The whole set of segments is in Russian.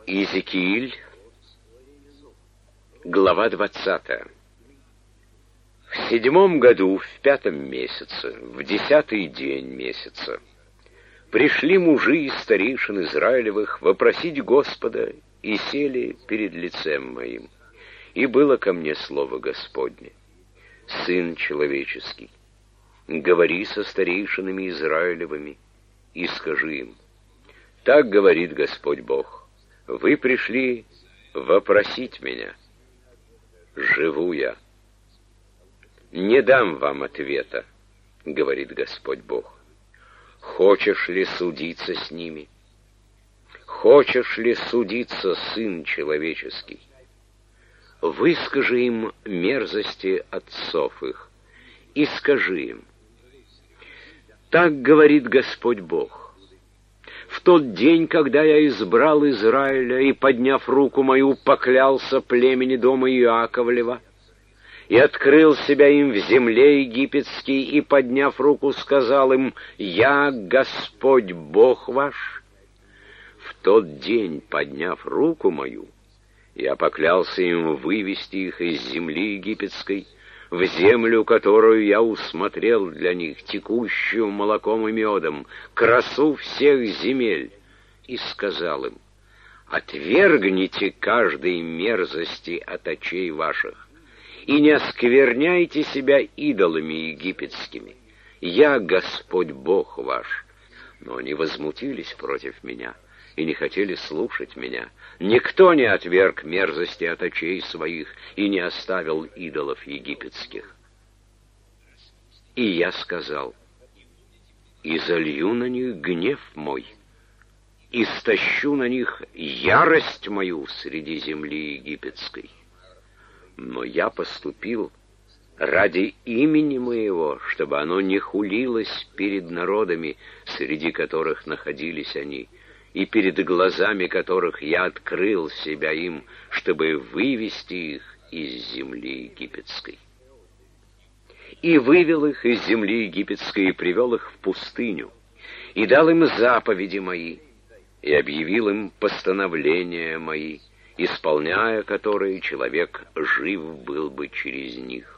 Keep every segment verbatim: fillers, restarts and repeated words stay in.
Иезекииль, глава двадцатая. В седьмом году, в пятом месяце, в десятый день месяца, пришли мужи из старейшин Израилевых вопросить Господа и сели перед лицем моим. И было ко мне слово Господне: Сын человеческий, говори со старейшинами Израилевыми и скажи им: так говорит Господь Бог, вы пришли вопросить меня. Живу я. Не дам вам ответа, говорит Господь Бог. Хочешь ли судиться с ними? Хочешь ли судиться, Сын человеческий? Выскажи им мерзости отцов их и скажи им: так говорит Господь Бог. В тот день, когда я избрал Израиля и, подняв руку мою, поклялся племени дома Иаковлева, и открыл себя им в земле египетской, и, подняв руку, сказал им: «Я Господь Бог ваш». В тот день, подняв руку мою, я поклялся им вывести их из земли египетской, в землю, которую я усмотрел для них, текущую молоком и медом, красу всех земель, и сказал им: отвергните каждой мерзости от очей ваших, и не оскверняйте себя идолами египетскими. Я Господь Бог ваш. Но они возмутились против меня и не хотели слушать меня. Никто не отверг мерзости от очей своих и не оставил идолов египетских. И я сказал: и залью на них гнев мой, и стащу на них ярость мою среди земли египетской. Но я поступил ради имени моего, чтобы оно не хулилось перед народами, среди которых находились они, и перед глазами которых я открыл себя им, чтобы вывести их из земли египетской. И вывел их из земли египетской, и привел их в пустыню, и дал им заповеди мои, и объявил им постановления мои, исполняя которые человек жив был бы через них.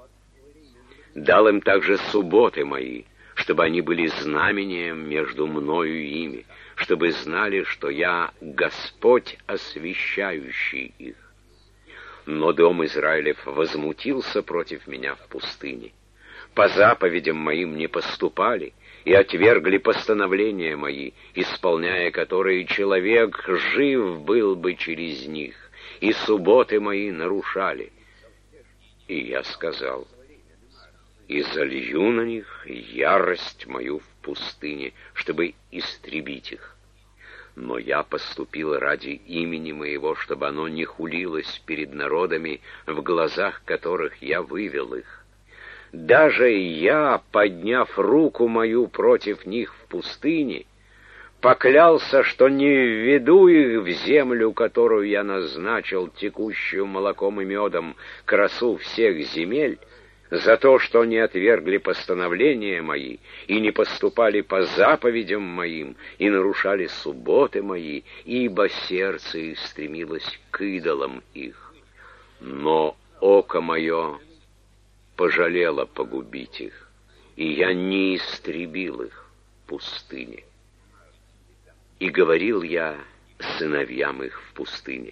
Дал им также субботы мои, чтобы они были знамением между мною и ими, чтобы знали, что я Господь, освящающий их. Но дом Израилев возмутился против меня в пустыне. По заповедям моим не поступали и отвергли постановления мои, исполняя которые человек жив был бы через них, и субботы мои нарушали. И я сказал: и залью на них ярость мою в пустыне, чтобы истребить их. Но я поступил ради имени моего, чтобы оно не хулилось перед народами, в глазах которых я вывел их. Даже я, подняв руку мою против них в пустыне, поклялся, что не введу их в землю, которую я назначил, текущую молоком и медом, красу всех земель, за то, что не отвергли постановления мои, и не поступали по заповедям моим, и нарушали субботы мои, ибо сердце их стремилось к идолам их. Но око мое пожалело погубить их, и я не истребил их в пустыне. И говорил я сыновьям их в пустыне: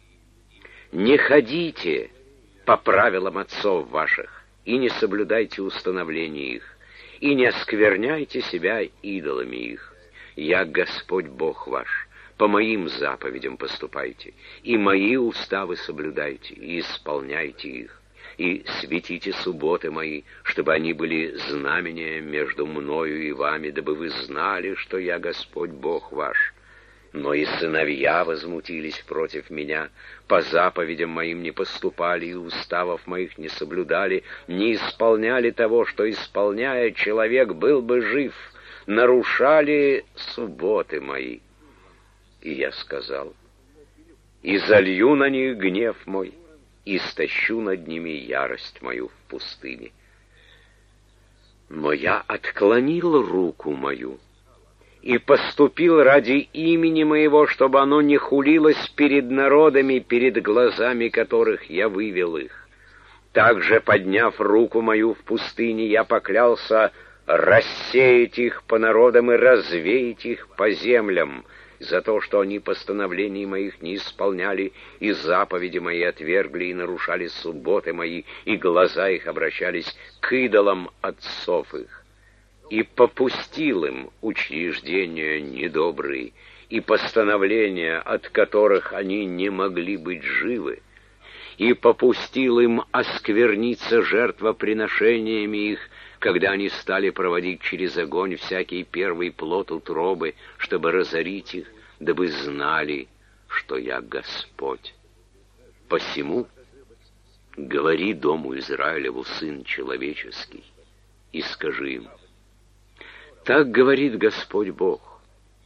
не ходите по правилам отцов ваших, и не соблюдайте установления их, и не оскверняйте себя идолами их. Я Господь Бог ваш. По моим заповедям поступайте, и мои уставы соблюдайте, и исполняйте их, и светите субботы мои, чтобы они были знамением между мною и вами, дабы вы знали, что я Господь Бог ваш. Но и сыновья возмутились против меня, по заповедям моим не поступали, и уставов моих не соблюдали, не исполняли того, что, исполняя, человек был бы жив, нарушали субботы мои. И я сказал: и залью на них гнев мой, и стащу над ними ярость мою в пустыне. Но я отклонил руку мою и поступил ради имени моего, чтобы оно не хулилось перед народами, перед глазами которых я вывел их. Также, подняв руку мою в пустыне, я поклялся рассеять их по народам и развеять их по землям, за то, что они постановлений моих не исполняли, и заповеди мои отвергли, и нарушали субботы мои, и глаза их обращались к идолам отцов их. И попустил им учреждения недобрые, и постановления, от которых они не могли быть живы, и попустил им оскверниться жертвоприношениями их, когда они стали проводить через огонь всякий первый плод утробы, чтобы разорить их, дабы знали, что я Господь. Посему говори дому Израилеву, сын человеческий, и скажи им: так говорит Господь Бог,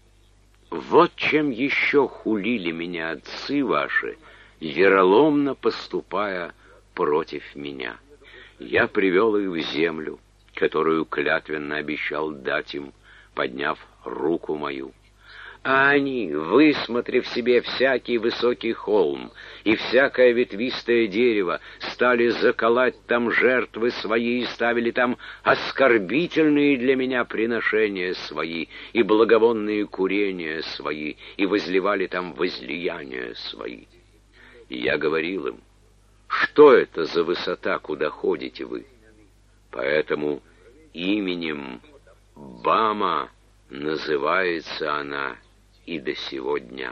вот чем еще хулили меня отцы ваши, вероломно поступая против меня. Я привел их в землю, которую клятвенно обещал дать им, подняв руку мою. А они, высмотрев себе всякий высокий холм и всякое ветвистое дерево, стали заколоть там жертвы свои и ставили там оскорбительные для меня приношения свои и благовонные курения свои, и возливали там возлияния свои. И я говорил им: что это за высота, куда ходите вы? Поэтому именем Бама называется она и до сего дня.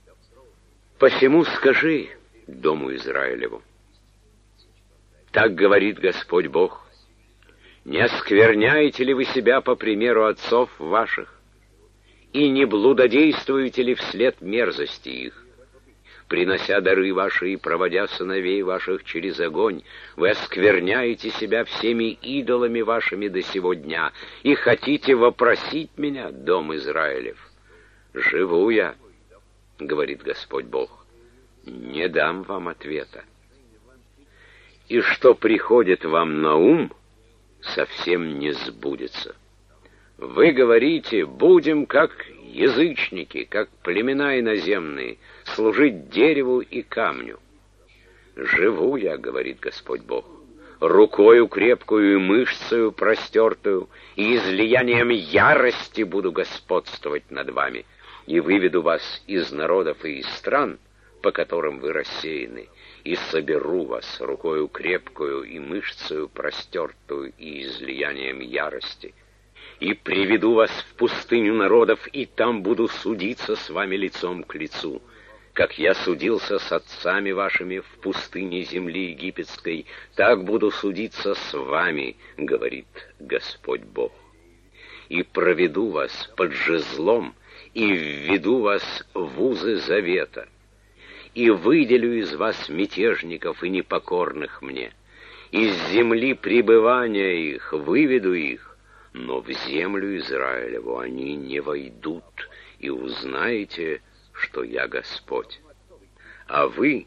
Посему скажи дому Израилеву: так говорит Господь Бог, не оскверняете ли вы себя по примеру отцов ваших, и не блудодействуете ли вслед мерзости их? Принося дары ваши и проводя сыновей ваших через огонь, вы оскверняете себя всеми идолами вашими до сего дня, и хотите вопросить меня, дом Израилев. Живу я, говорит Господь Бог, не дам вам ответа. И что приходит вам на ум, совсем не сбудется. Вы говорите: будем как язычники, как племена иноземные, служить дереву и камню. Живу я, говорит Господь Бог, рукою крепкую и мышцею простертую, и излиянием ярости буду господствовать над вами, и выведу вас из народов и из стран, по которым вы рассеяны, и соберу вас рукою крепкую и мышцею простертую и излиянием ярости, и приведу вас в пустыню народов, и там буду судиться с вами лицом к лицу, как я судился с отцами вашими в пустыне земли египетской, так буду судиться с вами, говорит Господь Бог. И проведу вас под жезлом, и введу вас в узы завета, и выделю из вас мятежников и непокорных мне, из земли пребывания их выведу их, но в землю Израилеву они не войдут, и узнаете, что я Господь. А вы,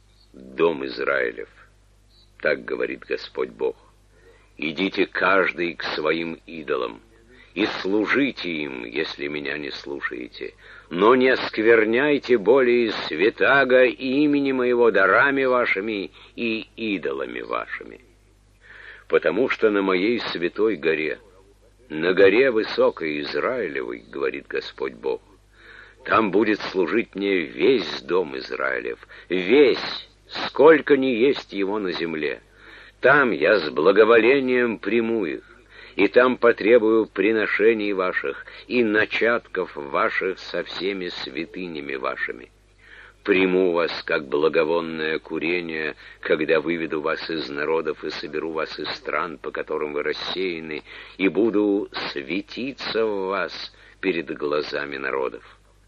дом Израилев, так говорит Господь Бог, идите каждый к своим идолам, и служите им, если меня не слушаете, но не оскверняйте более святаго имени моего дарами вашими и идолами вашими. Потому что на моей святой горе, на горе высокой Израилевой, говорит Господь Бог, там будет служить мне весь дом Израилев, весь, сколько ни есть его на земле. Там я с благоволением приму их, и там потребую приношений ваших и начатков ваших со всеми святынями вашими. Приму вас, как благовонное курение, когда выведу вас из народов и соберу вас из стран, по которым вы рассеяны, и буду светиться в вас перед глазами народов.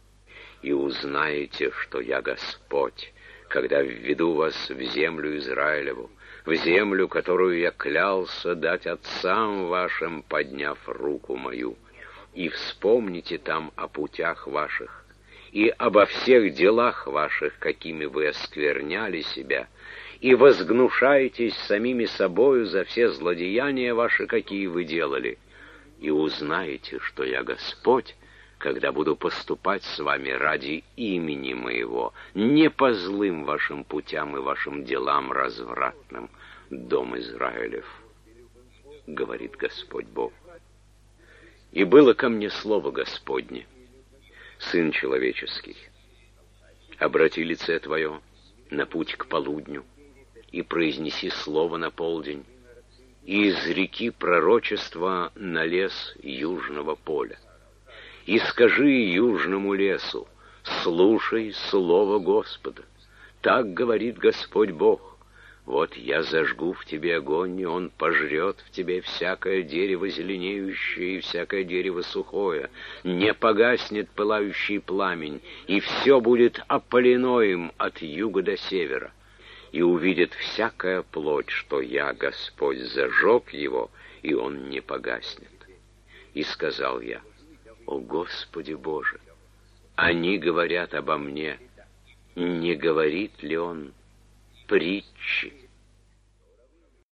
И узнаете, что я Господь, когда введу вас в землю Израилеву, в землю, которую я клялся дать отцам вашим, подняв руку мою, и вспомните там о путях ваших, и обо всех делах ваших, какими вы оскверняли себя, и возгнушаетесь самими собою за все злодеяния ваши, какие вы делали, и узнаете, что я Господь, когда буду поступать с вами ради имени моего, не по злым вашим путям и вашим делам развратным, дом Израилев, говорит Господь Бог. И было ко мне слово Господне: Сын человеческий, обрати лице твое на путь к полудню и произнеси слово на полдень, и изреки пророчество на лес южного поля. И скажи южному лесу: слушай слово Господа. Так говорит Господь Бог: вот я зажгу в тебе огонь, и он пожрет в тебе всякое дерево зеленеющее и всякое дерево сухое. Не погаснет пылающий пламень, и все будет опалено им от юга до севера. И увидит всякая плоть, что я, Господь, зажег его, и он не погаснет. И сказал я: о Господи Боже, они говорят обо мне, не говорит ли он притчи?